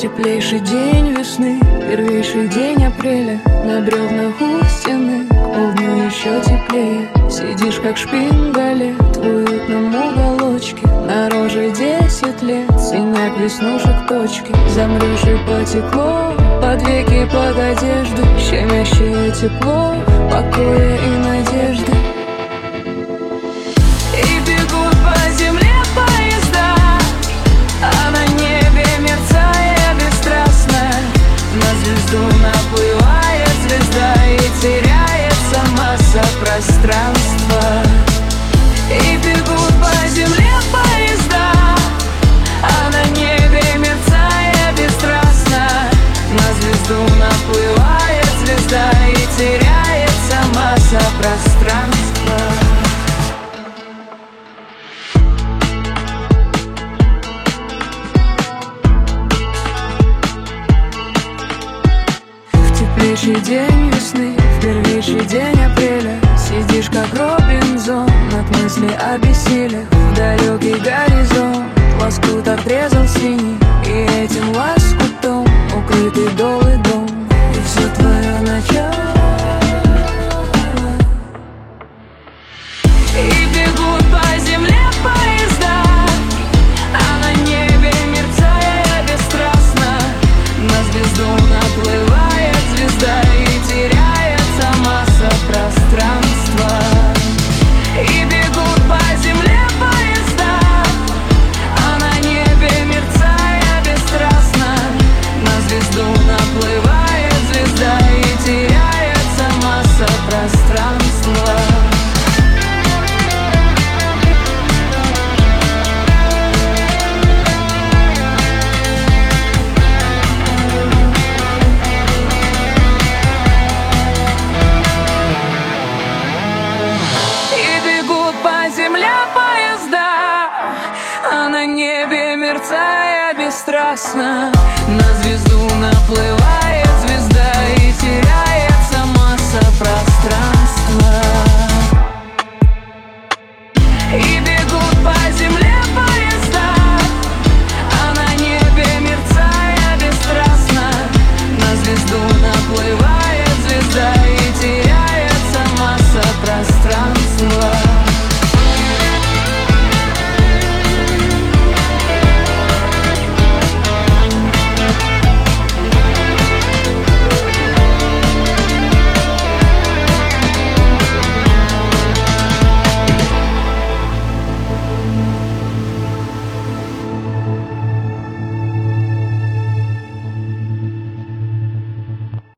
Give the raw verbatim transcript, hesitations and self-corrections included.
теплейший день весны, первейший день апреля. На бревнах у стены к полдню еще теплее. Сидишь как шпингалет в уютном уголочке. На роже десять лет, синяк веснушек точки. Замрешь и потекло под веки, под одеждой. Щемящее тепло покоя и надежды. И бегут по земле поезда, а на небе мерцая бесстрастно. На звезду наплывает звезда и теряется масса пространства. И бегут по земле поезда, а на небе мерцая бесстрастно. На звезду наплывает звезда и теряется масса пространства. Первейший день весны, в первейший день апреля. Сидишь как Робинзон от мысли о бессилиях. В далекий горизонт лоскут отрезал синий, и этим лоскутом укрытый дол и дом. И все твое начало. И бегут по земле поезда, а на небе мерцая бесстрастно. На звезду наплывает звезда и теряется масса пространства. И бегут по земле поезда, а на небе мерцая бесстрастно. На звезду наплывает звезда и теряется масса пространства. А на небе мерцая бесстрастно. На звезду наплывает